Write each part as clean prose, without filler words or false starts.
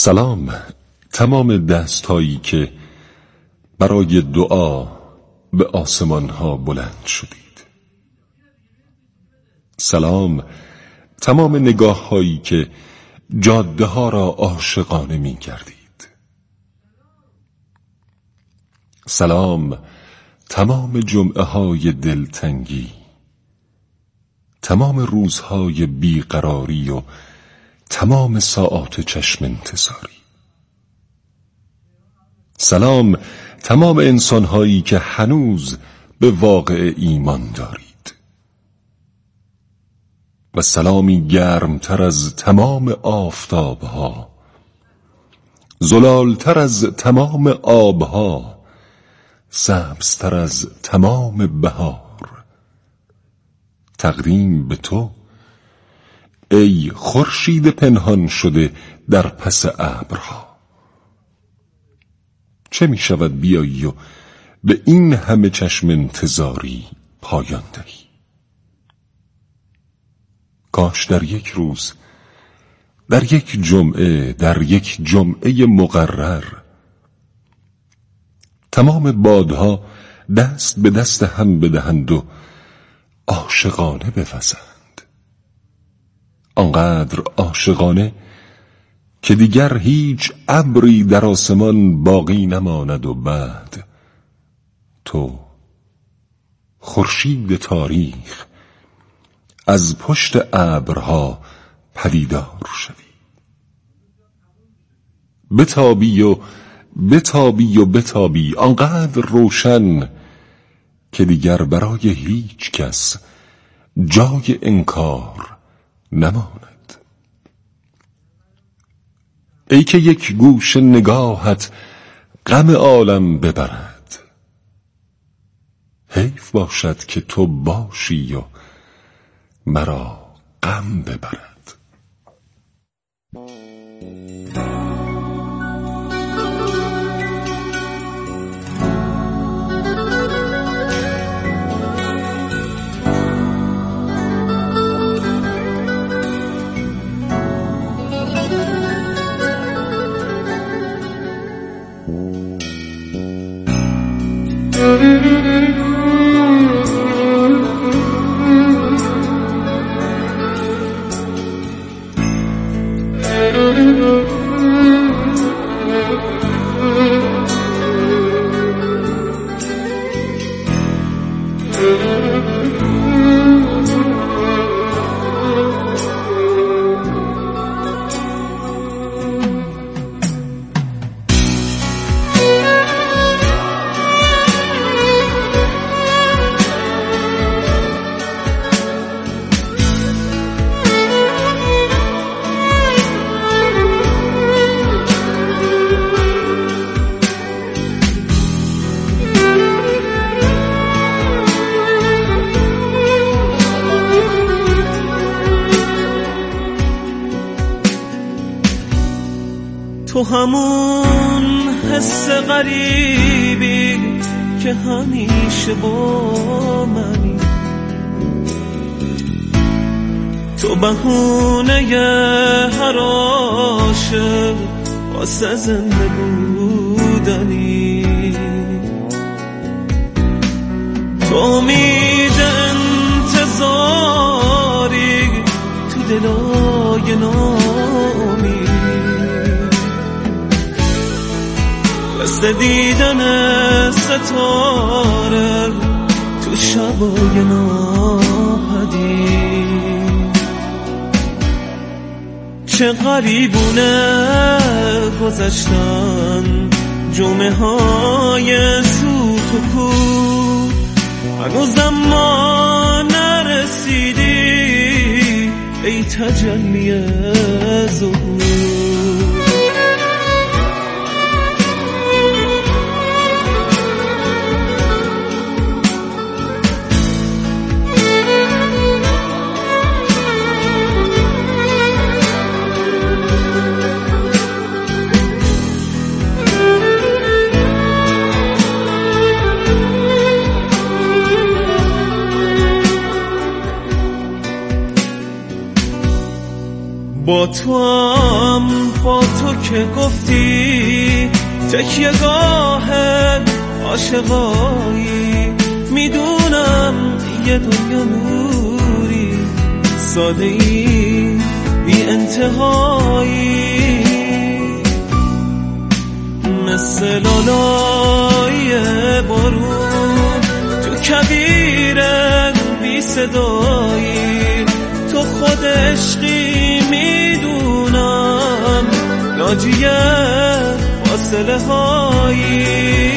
سلام تمام دست‌هایی که برای دعا به آسمان‌ها بلند شدید. سلام تمام نگاه‌هایی که جاده‌ها را عاشقانه می‌گردید. سلام تمام جمعه‌های دلتنگی، تمام روزهای بیقراری و تمام ساعات چشم انتظاری. سلام تمام انسان‌هایی که هنوز به واقع ایمان دارید. و سلامی گرمتر از تمام آفتابها، زلالتر از تمام آبها، سبزتر از تمام بهار، تقدیم به تو ای خورشید پنهان شده در پس ابرها. چه می شود بیایی و به این همه چشم انتظاری پایان دهی؟ کاش در یک روز، در یک جمعه، در یک جمعه مقرر، تمام بادها دست به دست هم بدهند و عاشقانه بوزند. آنقدر عاشقانه که دیگر هیچ ابری در آسمان باقی نماند و بعد تو، خورشید تاریخ، از پشت ابرها پدیدار شوی. بتابی و بتابی و بتابی آنقدر روشن که دیگر برای هیچ کس جای انکار نماند. ای که یک گوش نگاهت غم عالم ببرد، حیف باشد که تو باشی و مرا غم ببرد. تو همون حس غریبی که همیشه با منی، تو بهونه هر عاشق واسه زنده بودنی، تو امید انتظاری تو دلای نامی، مثل دیدن ستاره تو شبای ناپدید. چه غریبونه گذشتن جمعه های سوت و کور، هنوزم ما نرسیدی ای تجلی ظهور. با تو هم با تو که گفتی تکیه‌گاه عاشقایی، میدونم یه دنیا نوری ساده ای بی انتهایی، مثل لالای بارون تو کویر بی صدایی، تو خود عشقی میدونم ناجی فاصله هایی.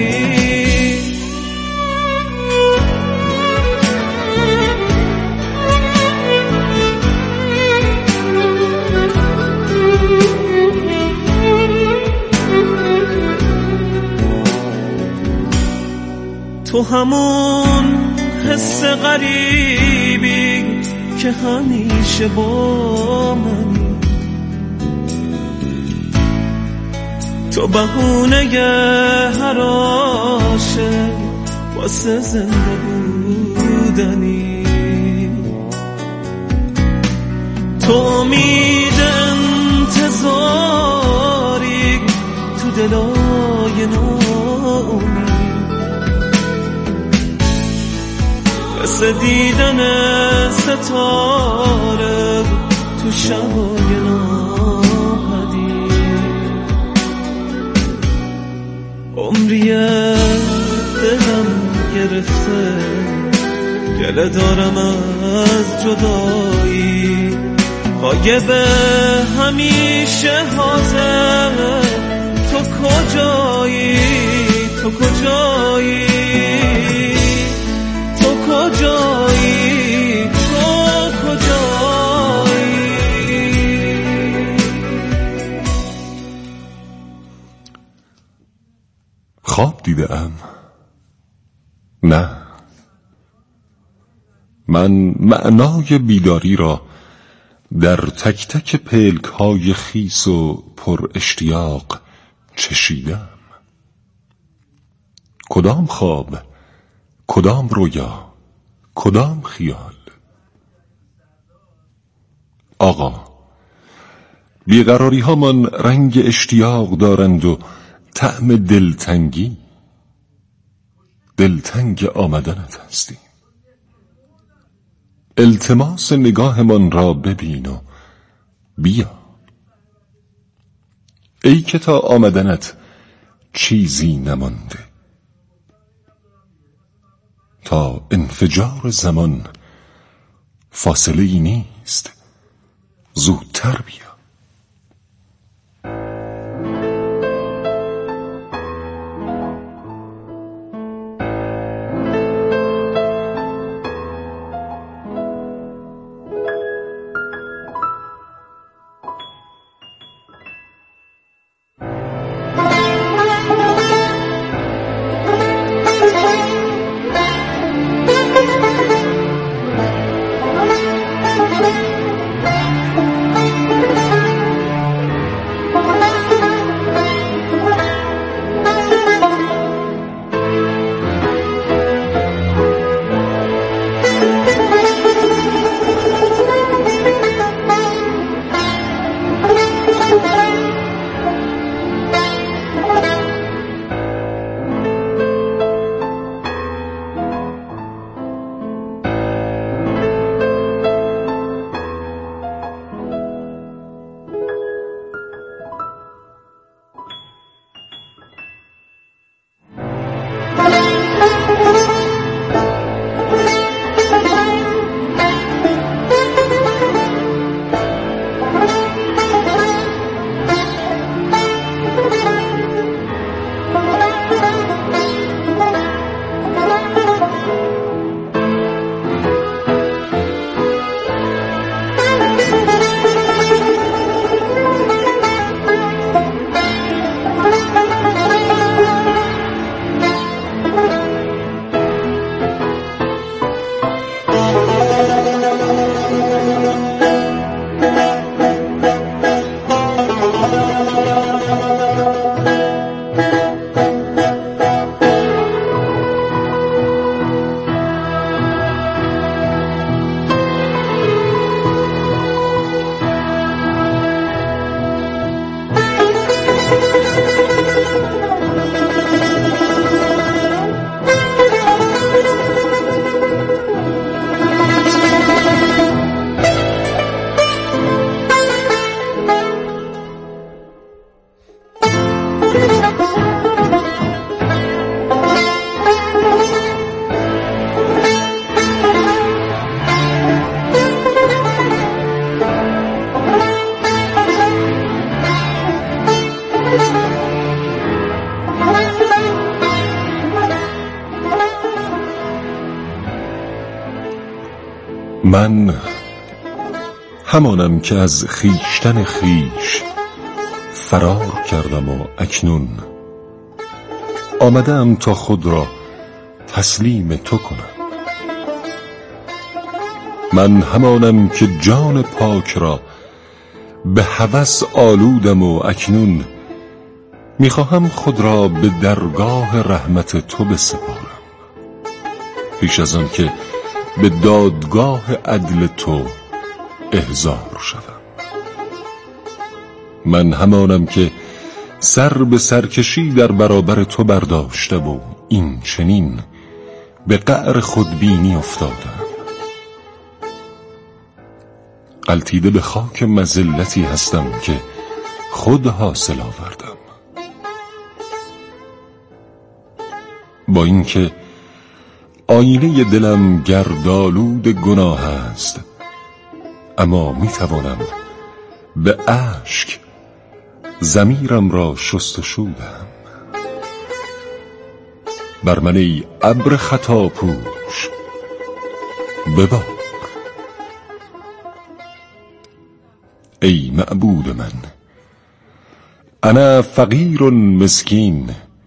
تو همون حس غریبی که همیشه با منی، تو بهونه هر عاشق واسه زنده بودنی، تو امید انتظاری تو دلای ناامید، مثل دیدن ستاره تو شبای ناپدید، عمریه دلم گرفته گله دارم از جدایی، غایب همیشه حاضر، تو کجایی تو کجایی تو کجایی تو کجایی. خواب دیدم؟ نه، من معنای بیداری را در تک تک پلک های خیس و پر اشتیاق چشیدم. کدام خواب، کدام رویا، کدام خیال؟ آقا، بیقراری ها من رنگ اشتیاق دارند و طعم دلتنگی. دلتنگ آمدنت هستیم. التماس نگاه من را ببین و بیا، ای که تا آمدنت چیزی نمانده، تا انفجار زمان فاصله ای نیست، زودتر بیا. من همانم که از خویشتن خویش فرار کردم و اکنون آمدم تا خود را تسلیم تو کنم. من همانم که جان پاک را به هوس آلودم و اکنون میخواهم خود را به درگاه رحمت تو بسپارم، پیش از آن که به دادگاه عدل تو احضار شوم. من همانم که سر به سرکشی در برابر تو برداشته و این چنین به قعر خودبینی افتادم. غلطیده به خاک مذلتی هستم که خود حاصل آوردم. با اینکه آینه دلم گردآلود گناه است، اما میتوانم به اشک ضمیرم را شستشو دهم. بر من ای ابر خطاپوش ببار. ای معبود من، انا فقیر مسکین،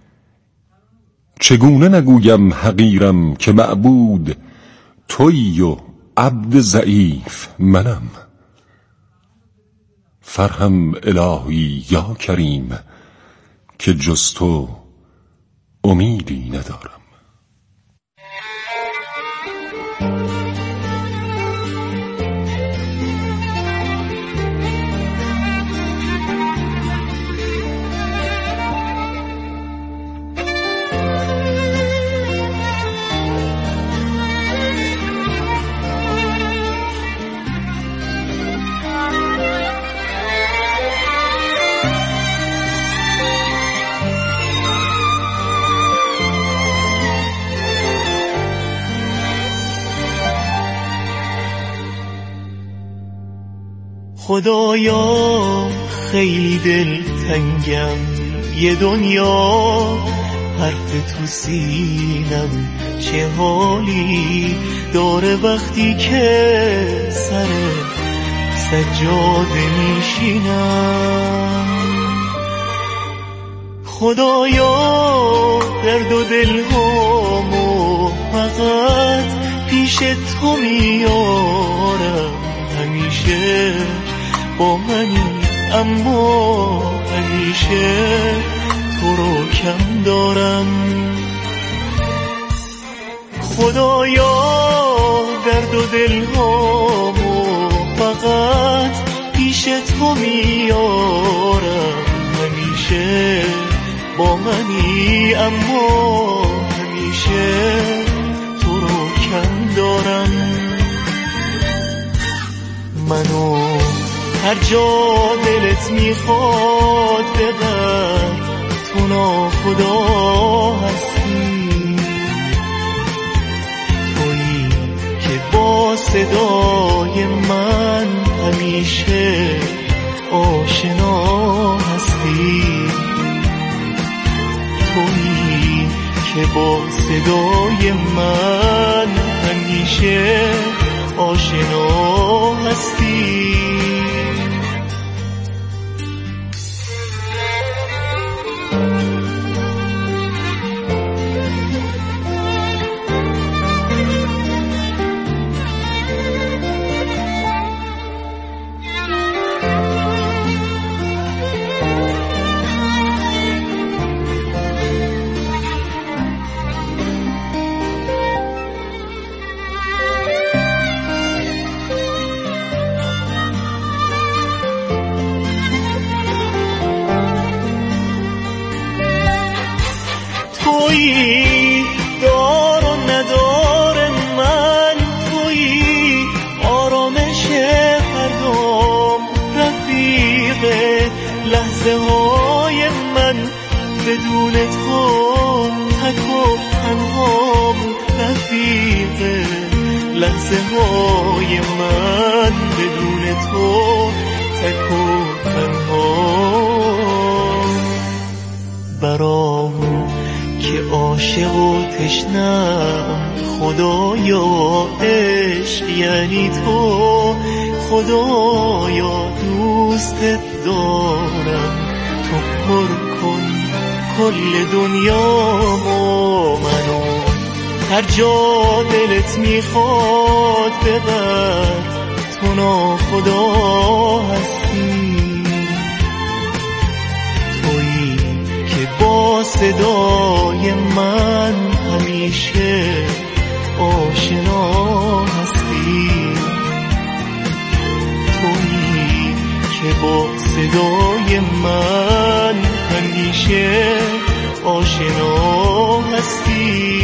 چگونه نگویم حقیرم که معبود تویی و عبد ضعیف منم. فرهم الهی یا کریم که جز تو امیدی ندارم. خدایا خیلی دلتنگم، یه دنیا حرف تو سینم چه حالی داره وقتی که سر سجاده میشینم. خدایا درد و دلهامو فقط پیش تو میارم، همیشه با منی اما همیشه تو رو کم دارم. خدایا درد و دلهامو فقط پیش تو میارم، همیشه با منی اما همیشه تو رو کم دارم. منو هر جا دلت میخواد ببر، تو ناخدا هستی، تویی که با صدای من همیشه آشنا هستی، تویی که با صدای من همیشه آشنا هستی. تویی دار و ندار من، تویی آرامش فردام، رفیق لحظه های من، بدون تو تک و تنهام، رفیق لحظه های من، بدون تو تک و تنهام. برام که عاشق و تشنم خدایا عشق یعنی تو، خدایا دوستت دارم، تو پر کن کل دنیامو منو، هر جا دلت میخواد ببر، تو ناخدا هستی، تویی که با صدای من همیشه آشنا هستی، تویی که با صدای من همیشه آشنا هستی.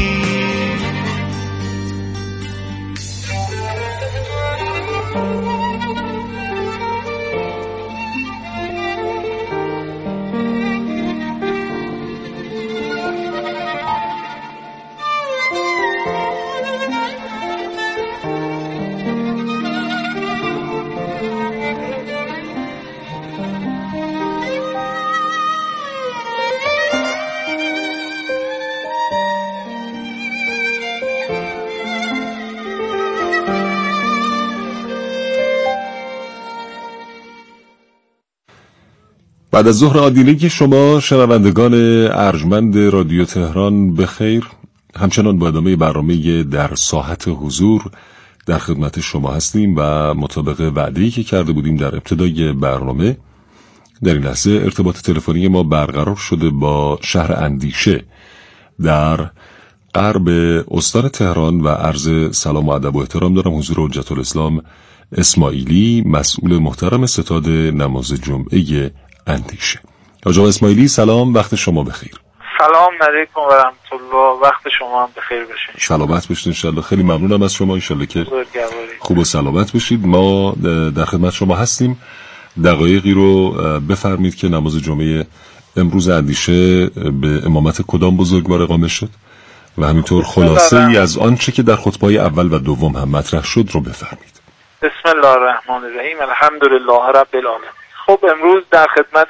بعد از ظهر آدینه شما شنوندگان ارجمند رادیو تهران بخیر. همچنان با ادامه برنامه در ساحت حضور در خدمت شما هستیم و مطابق وعده‌ای که کرده بودیم در ابتدای برنامه در این لحظه ارتباط تلفنی ما برقرار شده با شهر اندیشه در غرب استان تهران و عرض سلام و ادب و احترام دارم حضور حجت الاسلام اسماعیلی، مسئول محترم ستاد نماز جمعه اندیشه. آقا اسماعیلی سلام، وقت شما بخیر. سلام علیکم و رحمت الله، وقت شما هم بخیر بشه. سلامت باشید انشالله. خیلی ممنونم از شما، انشالله که خوب و سلامت باشید. ما در خدمت شما هستیم. دقایقی رو بفرمید که نماز جمعه امروز اندیشه به امامت کدام بزرگوار اقامه شد و همینطور خلاصه ای از آنچه که در خطبه‌های اول و دوم هم مطرح شد رو بفرمید. بسم الله الرحمن الرحیم، الحمدلله رب العالمین. خب امروز در خدمت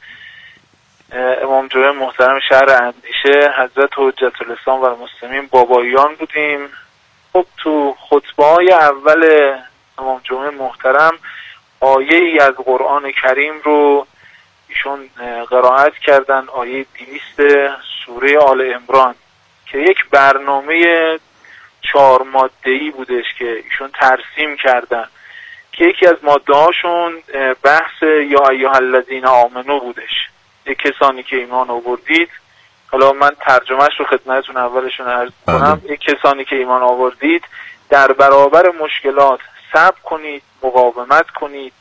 امام جمعه محترم شهر اندیشه حضرت حجت الاسلام و المسلمین باباییان بودیم. خب تو خطبه‌های اول امام جمعه محترم آیه ای از قرآن کریم رو ایشون قرائت کردن، آیه 200 سوره آل عمران که یک برنامه 4 ماده‌ای بودش که ایشون ترسیم کردن که یکی از ماده هاشون بحث یا ایها الذین آمنو بودش. یک کسانی که ایمان آوردید، حالا من ترجمهش رو خدمتتون اولشون عرض کنم. یک کسانی که ایمان آوردید در برابر مشکلات صبر کنید، مقاومت کنید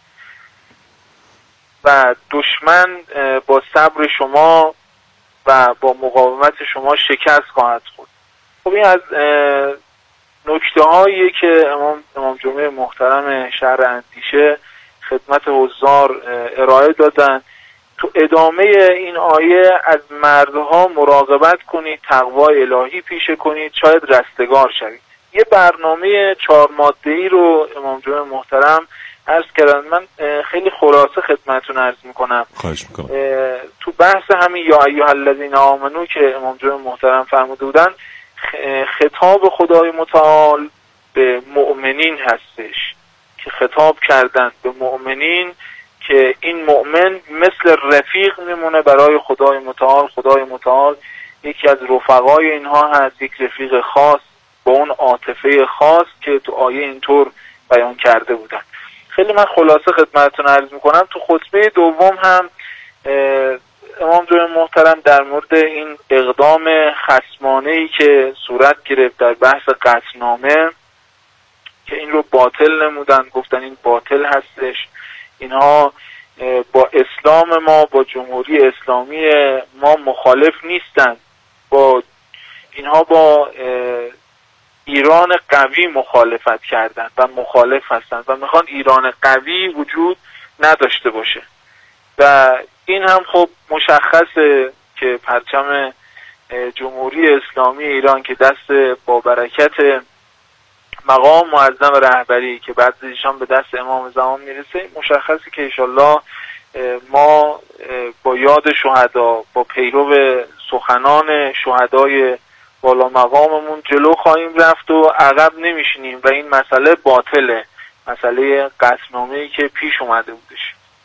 و دشمن با صبر شما و با مقاومت شما شکست خواهد خورد. خب این از نکته هایی که امام جمعه محترم شهر اندیشه خدمت حضار ارائه دادن. تو ادامه این آیه از مردها مراقبت کنید، تقوای الهی پیشه کنید، شاید رستگار شوید. یه برنامه 4 ماده‌ای رو امام جمعه محترم عرض کردن. من خیلی خلاصه خدمتتون عرض میکنم. خواهش میکنم. تو بحث همین یا ایها الذین آمنو که امام جمعه محترم فرموده بودن، خطاب خدای متعال به مؤمنین هستش که خطاب کردن به مؤمنین که این مؤمن مثل رفیق میمونه برای خدای متعال. خدای متعال یکی از رفقای اینها هست، یک رفیق خاص با اون عاطفه خاص که تو آیه اینطور بیان کرده بودن. خیلی من خلاصه خدمتتون عرض میکنم. تو خطبه دوم هم امام جمعه محترم در مورد این اقدام خصمانه‌ای که صورت گرفت در بحث قطعنامه که این رو باطل نمودن، گفتن این باطل هستش، اینها با اسلام ما، با جمهوری اسلامی ما مخالف نیستن، با اینها با ایران قوی مخالفت کردن و مخالف هستن و میخوان ایران قوی وجود نداشته باشه. و این هم خب مشخصه که پرچم جمهوری اسلامی ایران که دست با برکت مقام معظم رهبری که بعد ایشان به دست امام زمان میرسه، مشخصه که انشالله ما با یاد شهدا، با پیرو سخنان شهدای بالا مقاممون جلو خواهیم رفت و عقب نمیشینیم و این مسئله باطله، مسئله قطعنامه‌ای که پیش اومده بودش.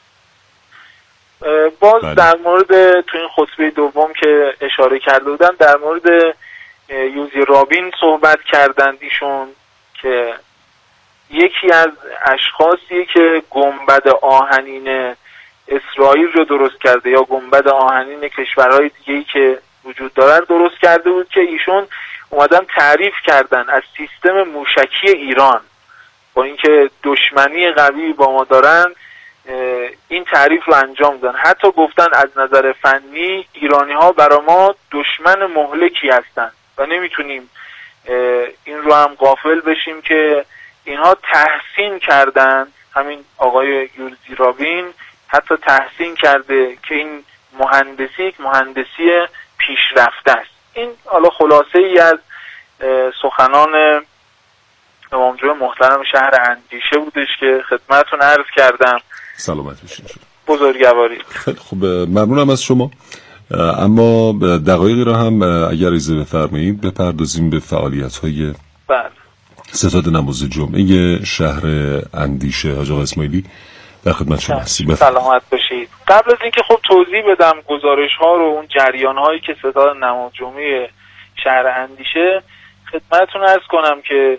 باز در مورد تو این خطبه دوم که اشاره کرده بودن در مورد یوزی رابین صحبت کردند ایشون که یکی از اشخاصی که گنبد آهنین اسرائیل رو درست کرده یا گنبد آهنین کشورهای دیگه‌ای که وجود دارن درست کرده بود که ایشون اومدن تعریف کردن از سیستم موشکی ایران، با اینکه دشمنی قوی با ما دارن این تعریف رو انجام دادن. حتی گفتن از نظر فنی ایرانی ها برای ما دشمن مهلکی هستن و نمیتونیم این رو هم غافل بشیم که اینها تحسین کردن. همین آقای یوزی رابین حتی تحسین کرده که این مهندسی یک مهندسی پیشرفته است. این حالا خلاصه ای از سخنان امام جمعه محترم شهر اندیشه بودش که خدمتتون عرض کردم. سلامت باشین. بزرگواری. خیلی خوب، ممنونم از شما. اما دقایقی را هم اگر اجازه بفرمایید بپردازیم به فعالیت‌های ستاد نماز جمعه شهر اندیشه. حاج آقا اسماعیلی در خدمت شما هستیم. سلامت باشید. قبل از اینکه خب توضیح بدم گزارش‌ها رو، اون جریان‌هایی که ستاد نماز جمعه شهر اندیشه، خدمتتون عرض کنم که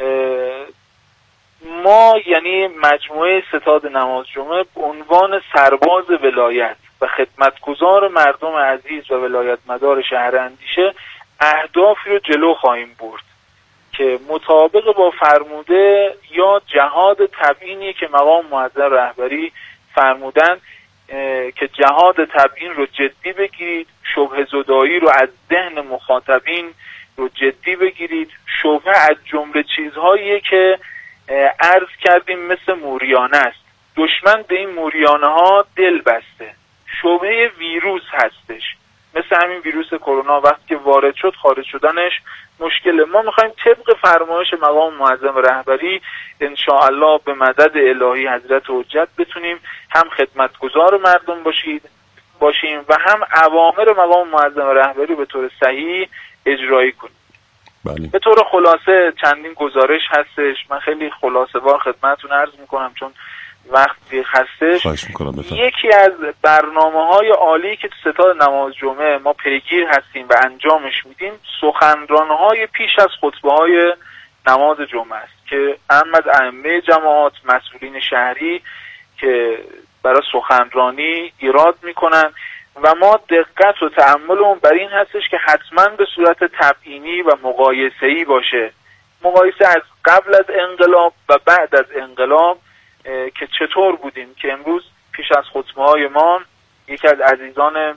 ما یعنی مجموعه ستاد نماز جمعه به عنوان سرباز ولایت و خدمتگزار مردم عزیز و ولایت مدار شهر اندیشه اهدافی رو جلو خواهیم برد که مطابق با فرموده یا جهاد تبیینی که مقام معظم رهبری فرمودن که جهاد تبیین رو جدی بگیرید، شبهه زدایی رو از ذهن مخاطبین رو جدی بگیرید. شبهه از جمله چیزهاییه که عرض کردیم مثل موریانه است. دشمن به این موریانه ها دل بسته. شبهه ویروس هستش، مثل همین ویروس کرونا وقتی که وارد شد خارج شدنش مشکله. ما میخوایم طبق فرمایش مقام معظم رهبری انشاءالله به مدد الهی حضرت حجت بتونیم هم خدمتگزار مردم باشیم و هم اوامر مقام معظم رهبری به طور صحیح اجرایی کنیم. بله. به طور خلاصه چندین گزارش هستش، من خیلی خلاصه وار خدمتتون عرض میکنم چون وقتی هستش. یکی از برنامه‌های عالی که تو ستاد نماز جمعه ما پیگیر هستیم و انجامش میدیم سخنرانی‌های پیش از خطبه‌های نماز جمعه است که هم از ائمه جماعات، مسئولین شهری که برای سخنرانی ایراد میکنن و ما دقت و تأملمون بر این هستش که حتما به صورت تبیینی و مقایسه‌ای باشه، مقایسه از قبل از انقلاب و بعد از انقلاب که چطور بودیم. که امروز پیش از خطبه‌های ما یکی از عزیزان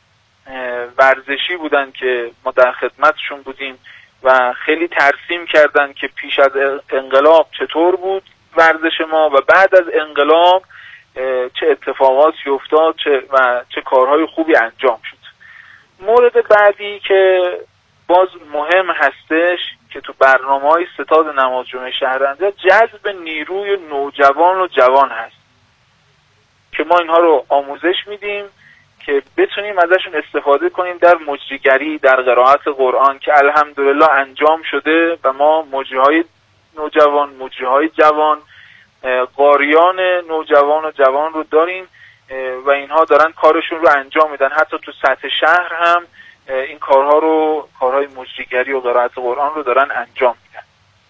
ورزشی بودن که ما در خدمتشون بودیم و خیلی ترسیم کردن که پیش از انقلاب چطور بود ورزش ما و بعد از انقلاب چه اتفاقاتی افتاد و چه کارهای خوبی انجام شد. مورد بعدی که باز مهم هستش که تو برنامه‌های ستاد نماز جمعه شهر اندیشه جذب نیروی نوجوان و جوان هست که ما اینها رو آموزش میدیم که بتونیم ازشون استفاده کنیم در مجریگری، در قرائت قرآن که الحمدلله انجام شده و ما مجریهای نوجوان، مجریهای جوان، قاریان نوجوان و جوان رو داریم و اینها دارن کارشون رو انجام میدن. حتی تو سطح شهر هم این کارهای مجریگری و قرائت قرآن رو دارن انجام میدن.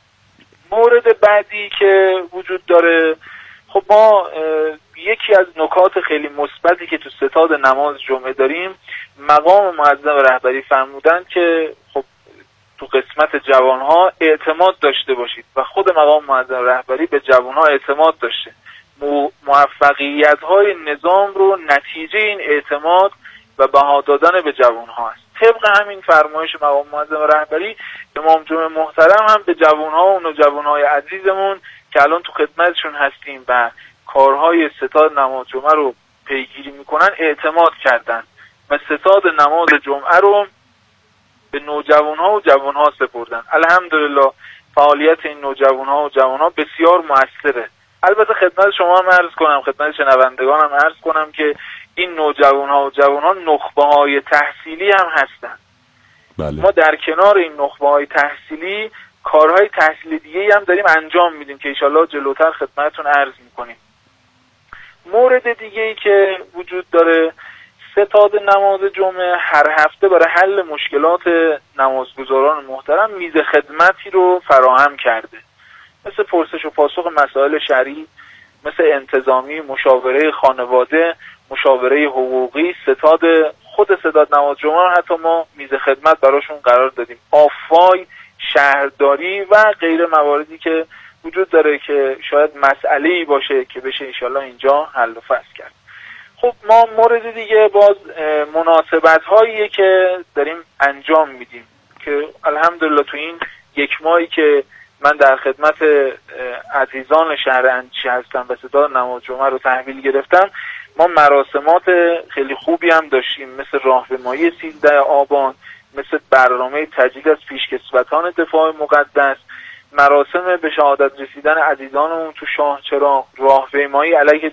مورد بعدی که وجود داره، خب ما یکی از نکات خیلی مثبتی که تو ستاد نماز جمعه داریم، مقام معظم رهبری فرمودن که خب تو قسمت جوانها اعتماد داشته باشید و خود مقام معظم رهبری به جوانها اعتماد داشته. موفقیت‌های نظام رو نتیجه این اعتماد و بها دادن به جوانها است. طبق همین فرمایش مقام معظم رهبری امام جمعه محترم هم به جوانها و نوجوانهای عزیزمون که الان تو خدمتشون هستیم و کارهای ستاد نماز جمعه رو پیگیری میکنن اعتماد کردن و ستاد نماز جمعه رو به نوجوانها و جوانها سپردن. الحمدلله فعالیت این نوجوانها و جوانها بسیار مؤثره البته خدمت شما هم عرض کنم، خدمت شنوندگان هم عرض کنم که این نوجوان‌ها و جوان‌ها نخبه‌های تحصیلی هم هستن. بله. ما در کنار این نخبه‌های تحصیلی کارهای تحصیلی دیگه هم داریم انجام میدیم که انشالله جلوتر خدمتتون عرض میکنیم. مورد دیگه‌ای که وجود داره، ستاد نماز جمعه هر هفته برای حل مشکلات نمازگزاران محترم میز خدمتی رو فراهم کرده، مثل پرسش و پاسخ مسائل شرعی، مثل انتظامی، مشاوره خانواده، مشاوره حقوقی، ستاد نماز جمعه حتی ما میز خدمت براشون قرار دادیم، آفای، شهرداری و غیر مواردی که وجود داره که شاید مسئله‌ای باشه که بشه انشالله اینجا حل و فصل کرد. خب ما مورد دیگه باز مناسبت هاییه که داریم انجام میدیم که الحمدلله تو این یک ماهی که من در خدمت عزیزان شهر اندیشه هستم و ستاد نماز جمعه رو تحویل گرفتم، ما مراسمات خیلی خوبی هم داشتیم، مثل راهپیمایی 13 آبان، مثل برنامه تجلیل از پیشکسوتان دفاع مقدس، مراسم به شهادت رسیدن عزیزانمون تو شاهچراغ، راهپیمایی علیه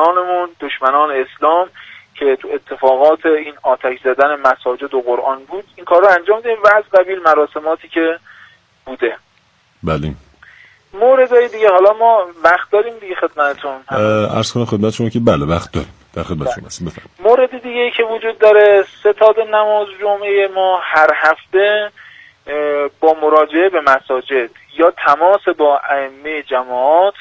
دشمنان اسلام که تو اتفاقات این آتش زدن مساجد و قرآن بود. این کار رو انجام دادیم و از قبیل مراسماتی که بوده. بله. موردهای دیگه حالا ما وقت داریم دیگه خدمتتون عرض کنم خدمت شما که بله وقت داریم، در خدمت شما هستیم. بفرمایید. مورد دیگه که وجود داره، ستاد نماز جمعه ما هر هفته با مراجعه به مساجد یا تماس با ائمه جماعات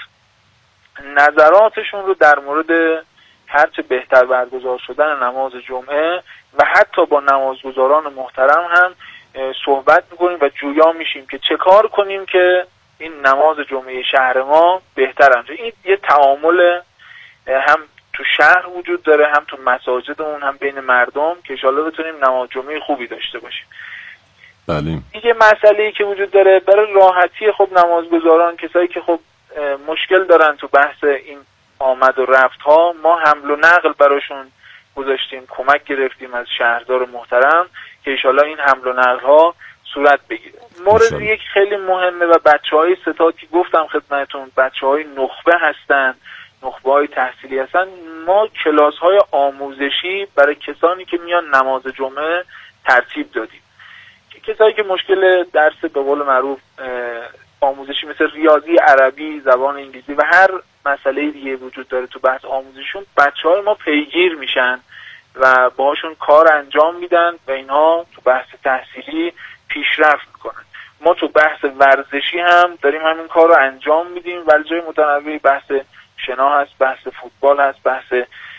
نظراتشون رو در مورد هرچه بهتر برگزار شدن نماز جمعه و حتی با نمازگزاران محترم هم صحبت میکنیم و جویا میشیم که چه کار کنیم که این نماز جمعه شهر ما بهتر انجام. این یه تعامل هم تو شهر وجود داره، هم تو مساجدمون، هم بین مردم که انشالله بتونیم نماز جمعه خوبی داشته باشیم. بله. دیگه مسئله‌ای که وجود داره برای راحتی خب نمازگزاران، کسایی که خب مشکل دارن تو بحث این آمد و رفت ها، ما حمل و نقل براشون گذاشتیم، کمک گرفتیم از شهردار محترم که انشالله این حمل و نقل ها صورت بگیره. مورد یک خیلی مهمه و بچه‌های ستاد که گفتم خدمتتون بچه‌های نخبه هستن، نخبه‌های تحصیلی هستن، ما کلاس‌های آموزشی برای کسانی که میان نماز جمعه ترتیب دادیم که کسایی که مشکل درس به قول معروف آموزشی مثل ریاضی، عربی، زبان انگلیسی و هر مسئله دیگه وجود داره تو بحث آموزششون، بچه‌های ما پیگیر میشن و باهاشون کار انجام میدن و اینها تو بحث تحصیلی پیشرفت میکنن. ما تو بحث ورزشی هم داریم همین کار رو انجام میدیم، ورزش‌های متنوعی، بحث شنا هست، بحث فوتبال هست، بحث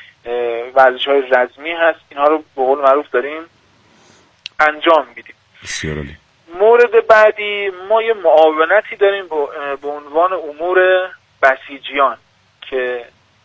ورزش‌های رزمی هست، اینها رو به قول معروف داریم انجام میدیم. بسیار عالی. مورد بعدی ما یه معاونتی داریم به عنوان امور بسیجیان که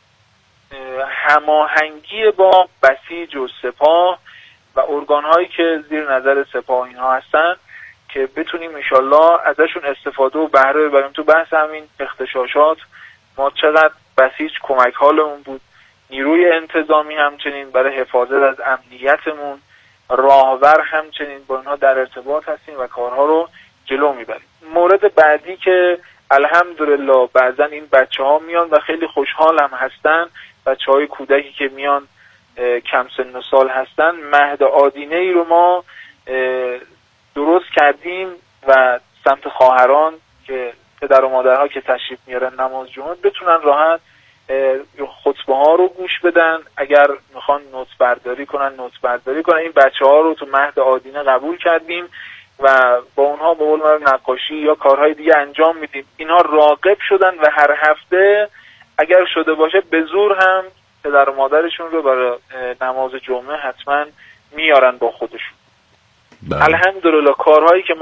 هماهنگی با بسیج و سپاه و ارگان‌هایی که زیر نظر سپاه اینها هستن که بتونیم انشالله ازشون استفاده و بهره ببریم. تو بحث همین اغتشاشات ما چقدر بسیج کمک حالمون بود، نیروی انتظامی همچنین برای حفاظت از امنیتمون، راهور همچنین با اینها در ارتباط هستیم و کارها رو جلو میبریم. مورد بعدی که الحمدلله بعضن این بچه‌ها میان و خیلی خوشحال هم هستن، بچه‌های کودکی که میان کم سن و سال هستن، مهد آدینه ای رو ما درست کردیم و سمت خواهران که پدر و مادرها که تشریف میارن نماز جمعه بتونن راحت خطبه ها رو گوش بدن، اگر میخوان نوت برداری کنن. این بچه ها رو تو مهد آدینه قبول کردیم و با اونها به قول معروف نقاشی یا کارهای دیگه انجام میدیم. اینها راغب شدن و هر هفته اگر شده باشه به زور هم پدر و مادرشون رو برای نماز جمعه حتما میارن با خودشون. الحمدلله کارهایی که